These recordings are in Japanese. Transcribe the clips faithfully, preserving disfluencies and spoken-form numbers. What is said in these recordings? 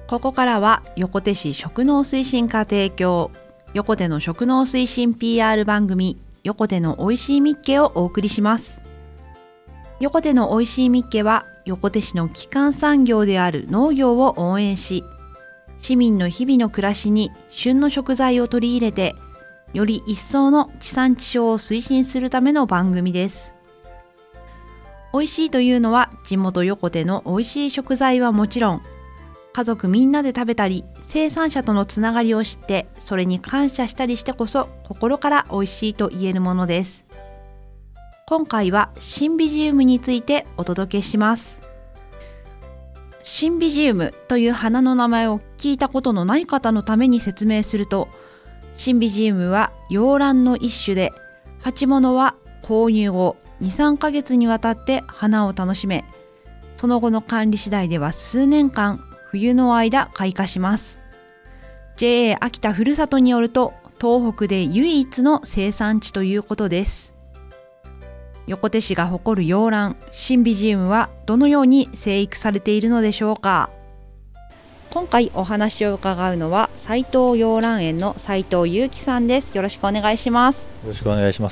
ここからは横手市食農推進課提供、横手の食農推進 ピーアール 番組、横手のおいしいみっけをお送りします。横手のおいしいみっけは、横手市の基幹産業である農業を応援し、市民の日々の暮らしに旬の食材を取り入れて、より一層の地産地消を推進するための番組です。おいしいというのは、地元横手のおいしい食材はもちろん、家族みんなで食べたり、生産者とのつながりを知って、それに感謝したりしてこそ、心からおいしいと言えるものです。今回はシンビジウムについてお届けします。シンビジウムという花の名前を聞いたことのない方のために説明すると、シンビジウムは洋蘭の一種で、鉢物は購入後に、さんかげつにわたって花を楽しめ、その後の管理次第では数年間、冬の間開花します。ジェーエー 秋田ふるさとによると、東北で唯一の生産地ということです。横手市が誇る洋蘭、シンビジウムはどのように生育されているのでしょうか。今回お話を伺うのは斉藤洋蘭園の斉藤裕樹さんです。よろしくお願いします。 よろしくお願いします。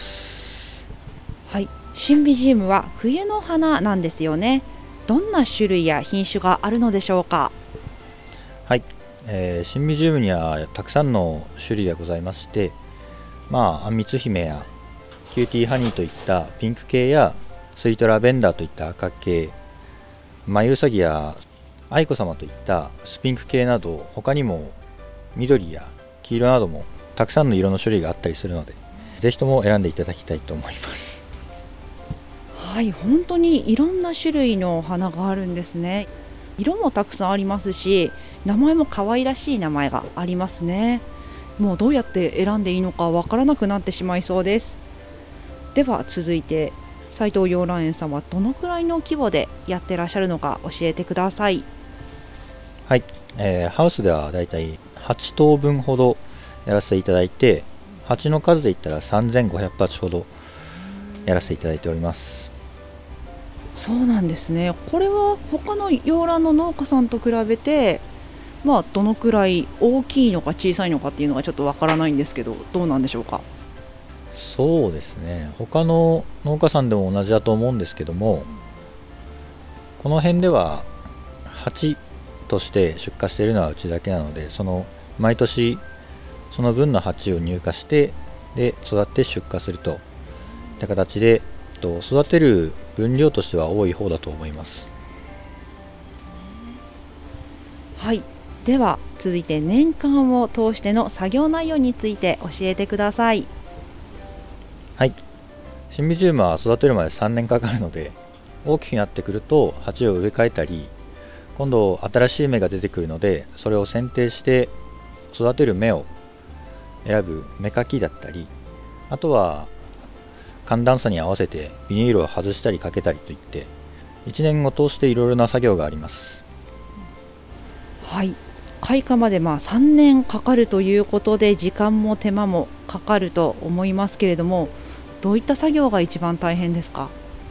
はい、シンビジウムは冬の花なんですよね。どんな種類や品種があるのでしょうか。 はい、えー、シンビジウムにはたくさんの種類がございまして、まあ、あんみつ姫やキューティーハニーといったピンク系やスイートラベンダーといった赤系、マユウサギや愛子様といったスピンク系など、他にも緑や黄色などもたくさんの色の種類があったりするので、ぜひとも選んでいただきたいと思います。 はい、本当にいろんな種類の花があるんですね。色もたくさんありますし、名前も可愛らしい名前がありますね。もうどうやって選んでいいのかわからなくなってしまいそうです。では続いて、斉藤洋蘭園さんはどのくらいの規模でやってらっしゃるのか教えてください。 はい、えー、ハウスではだいたいはちとうぶんほどやらせていただいて、鉢の数で言ったらさんぜんごひゃくはちほどやらせていただいております。 そうなんですね。これは他の洋蘭の農家さんと比べて、まあ、どのくらい大きいのか小さいのかっていうのがちょっとわからないんですけど、どうなんでしょうか。 そうですね、他の農家さんでも同じだと思うんですけども、この辺では鉢として出荷しているのはうちだけなので、その毎年その分の鉢を入荷してで育って出荷するといった形で、育てる分量としては多い方だと思います。 はい、では続いて年間を通しての作業内容について教えてください。 はい、シンビジウムは育てるまでさんねんかかるので、大きくなってくると鉢を植え替えたり、今度新しい芽が出てくるので、それを剪定して育てる芽を選ぶ芽かきだったり、あとは寒暖差に合わせてビニールを外したりかけたりといって、いちねんを通していろいろな作業があります。 はい、開花までまあさんねんかかるということで、時間も手間もかかると思いますけれども、どういった作業が一番大変ですか。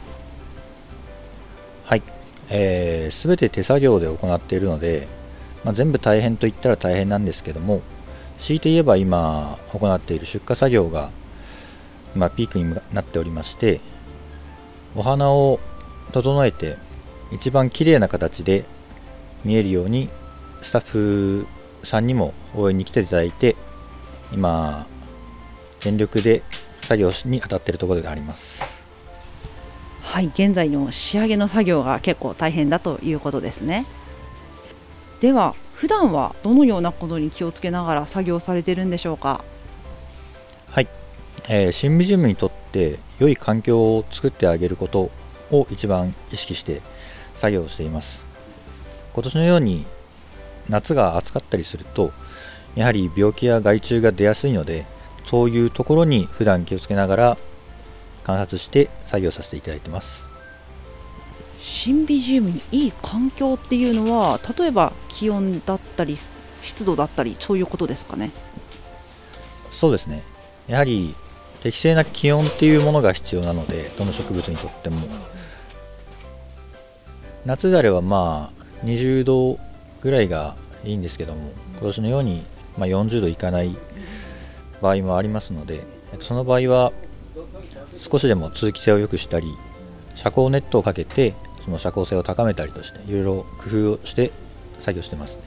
はい、えー、全て手作業で行っているので、まあ、全部大変といったら大変なんですけども、強いて言えば今行っている出荷作業が今ピークになっておりまして、お花を整えて一番綺麗な形で見えるようにスタッフさんにも応援に来ていただいて、今全力で作業に当たっているところがあります。 はい、現在の仕上げの作業が結構大変だということですね。では普段はどのようなことに気をつけながら作業されているんでしょうか。 はい、えー、シンビジウムにとって良い環境を作ってあげることを一番意識して作業をしています。今年のように夏が暑かったりすると、やはり病気や害虫が出やすいので、そういうところに普段気をつけながら観察して作業させていただいています。 シンビジウムにいい環境っていうのは、例えば気温だったり湿度だったり、そういうことですかね。 そうですね、やはり適正な気温っていうものが必要なので、どの植物にとっても夏であればまあにじゅうどぐらいがいいんですけども、今年のように、まあ、よんじゅうどいかない場合もありますので、その場合は少しでも通気性を良くしたり、遮光ネットをかけてその遮光性を高めたりとして、いろいろ工夫をして作業してますね。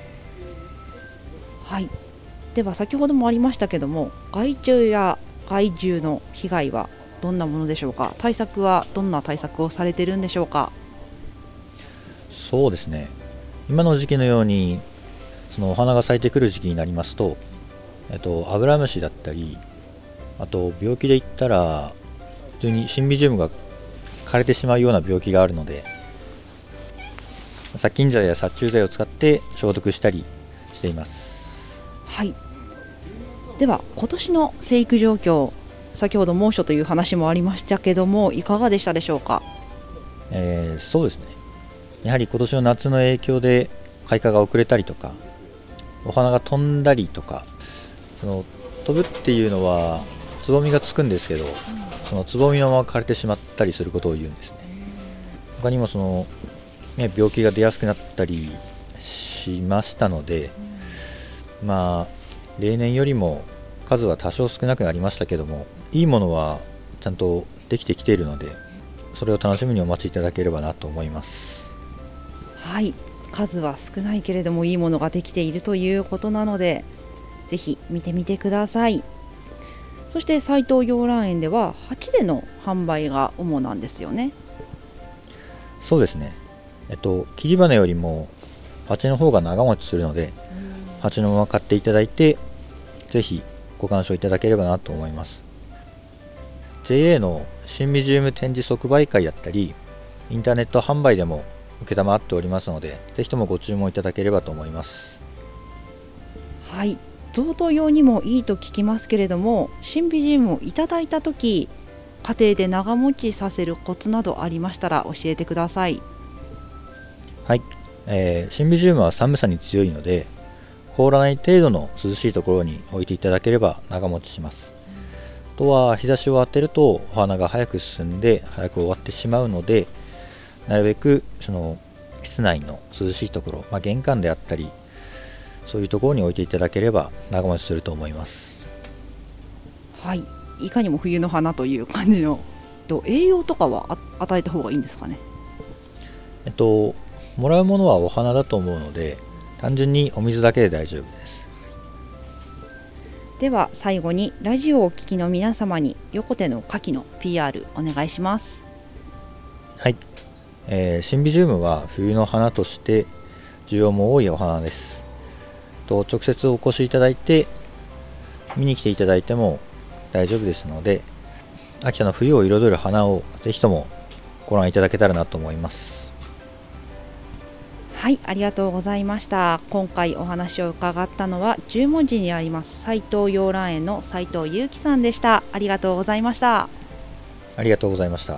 はい、では先ほどもありましたけども、害虫や害獣の被害はどんなものでしょうか。対策はどんな対策をされているんでしょうか。 そうですね、今の時期のようにそのお花が咲いてくる時期になりますと、えっと、アブラムシだったり、あと病気で言ったら普通にシンビジウムが枯れてしまうような病気があるので、殺菌剤や殺虫剤を使って消毒したりしています。 はい、では今年の生育状況、先ほど猛暑という話もありましたけども、いかがでしたでしょうか。 えー、そうですね、やはり今年の夏の影響で開花が遅れたりとか、お花が飛んだりとか、その飛ぶっていうのはつぼみがつくんですけど、そのつぼみのまま枯れてしまったりすることを言うんですね。他にもその、ね、病気が出やすくなったりしましたので、まあ例年よりも数は多少少なくなりましたけども、いいものはちゃんとできてきているので、それを楽しみにお待ちいただければなと思います。 はい、数は少ないけれどもいいものができているということなので、ぜひ見てみてください。そして斉藤洋蘭園では鉢での販売が主なんですよね。 そうですね、えっと切り花よりも鉢の方が長持ちするので、鉢のまま買っていただいて、ぜひご鑑賞いただければなと思います。 ジェイエー のシンビジウム展示即売会だったり、インターネット販売でも承っておりますので、ぜひともご注文いただければと思います。 はい、贈答用にもいいと聞きますけれども、シンビジウムをいただいたとき、家庭で長持ちさせるコツなどありましたら教えてください。 はい、えー、シンビジウムは寒さに強いので、凍らない程度の涼しいところに置いていただければ長持ちします。あとは日差しを当てるとお花が早く進んで早く終わってしまうので、なるべくその室内の涼しいところ、まあ、玄関であったりそういうところに置いていただければ長持ちすると思います。 はい、いかにも冬の花という感じの、と栄養とかは与えた方がいいんですかね。 えっともらうものはお花だと思うので、単純にお水だけで大丈夫です。 では最後にラジオをお聞きの皆様に横手の花きの ピーアール お願いします。 はい、えー、シンビジウムは冬の花として需要も多いお花です。と直接お越しいただいて見に来ていただいても大丈夫ですので、秋田の冬を彩る花をぜひともご覧いただけたらなと思います。 はい、ありがとうございました。今回お話を伺ったのは十文字にあります斉藤洋蘭園の斉藤祐樹さんでした。ありがとうございました。 ありがとうございました。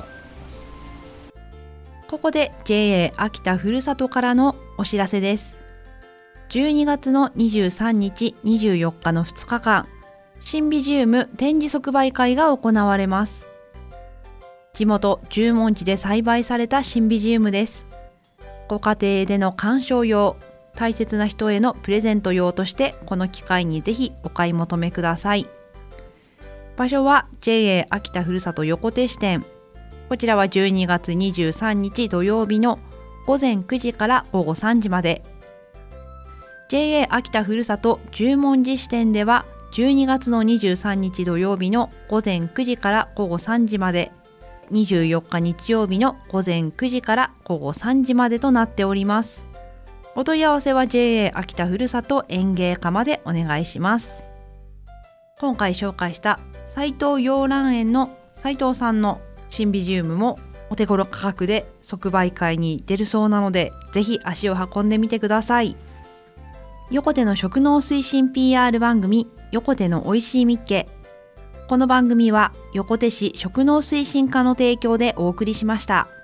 ここで ジェイエー 秋田ふるさとからのお知らせです。じゅうにがつのにじゅうさんにち、にじゅうよっかのふつかかん、シンビジウム展示即売会が行われます。地元十文字で栽培されたシンビジウムです。ご家庭での鑑賞用、大切な人へのプレゼント用としてこの機会にぜひお買い求めください。場所は ジェイエー 秋田ふるさと横手支店。こちらはじゅうにがつにじゅうさんにち土曜日のごぜんくじからごごさんじまで。ジェイエー 秋田ふるさと十文字支店ではじゅうにがつのにじゅうさんにち土曜日のごぜんくじからごごさんじまで、にじゅうよっか日曜日のごぜんくじからごごさんじまでとなっております。お問い合わせは ジェイエー 秋田ふるさと園芸課までお願いします。今回紹介した斉藤洋蘭園の斉藤さんのシンビジウムもお手頃価格で即売会に出るそうなので、ぜひ足を運んでみてください。横手の食農推進 ピーアール 番組、横手のおいしいみっけ。この番組は横手市食農推進課の提供でお送りしました。